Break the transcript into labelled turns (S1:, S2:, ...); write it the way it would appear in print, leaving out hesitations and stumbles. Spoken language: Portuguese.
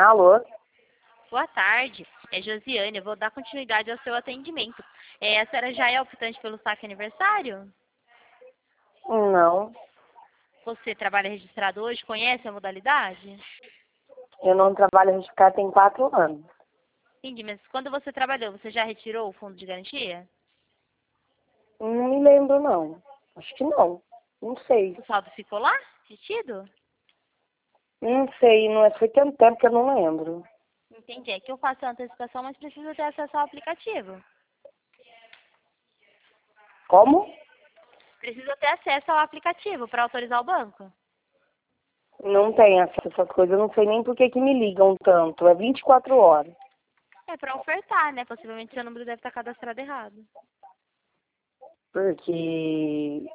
S1: Alô?
S2: Boa tarde, é Josiane, eu vou dar continuidade ao seu atendimento. A senhora já é optante pelo saque aniversário?
S1: Não,
S2: Você trabalha registrado hoje, conhece a modalidade?
S1: eu não trabalho registrado tem 4 anos.
S2: Entendi, mas quando você trabalhou, você já retirou o fundo de garantia?
S1: Não me lembro, não. Acho que não. Não sei.
S2: O saldo ficou lá, retido?
S1: Não sei, não é, foi tanto tempo que eu não lembro.
S2: Entendi, é que eu faço a antecipação, mas preciso ter acesso ao aplicativo.
S1: Como?
S2: Preciso ter acesso ao aplicativo para autorizar o banco.
S1: Não tem essas coisas, eu não sei nem por que que me ligam tanto. É 24 horas.
S2: É para ofertar, né? Possivelmente seu número deve estar cadastrado errado.
S1: Porque